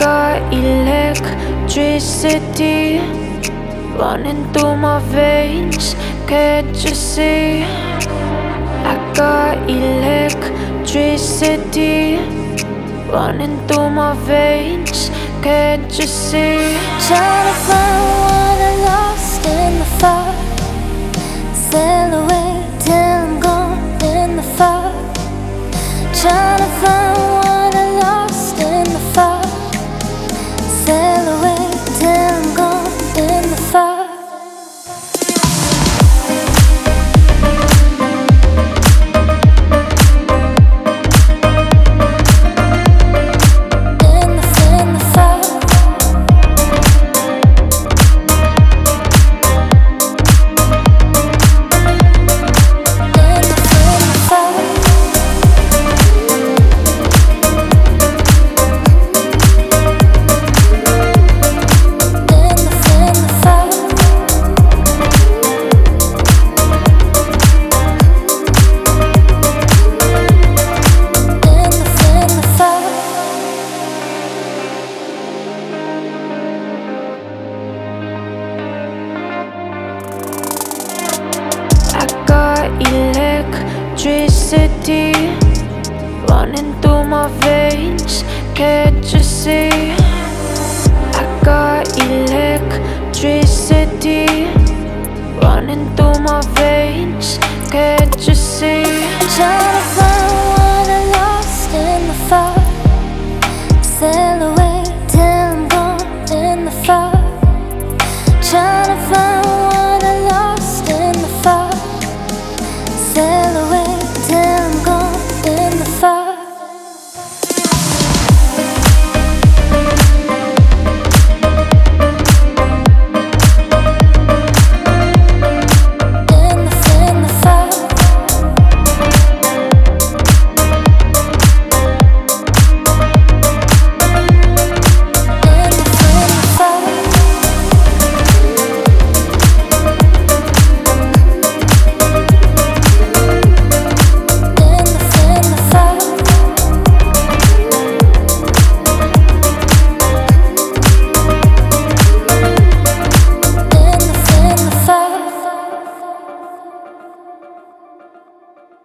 got electricity running through my veins, can't you see? I got electricity running through my veins, can't you see? Trying to find what I lost in the fire. Sail away till I'm gone in the fire. Trying to find what I lost in the fire. Sail away till I'm gone in the fire. Electricity running through my veins, can't you see? I got electricity running through my veins, can't you see?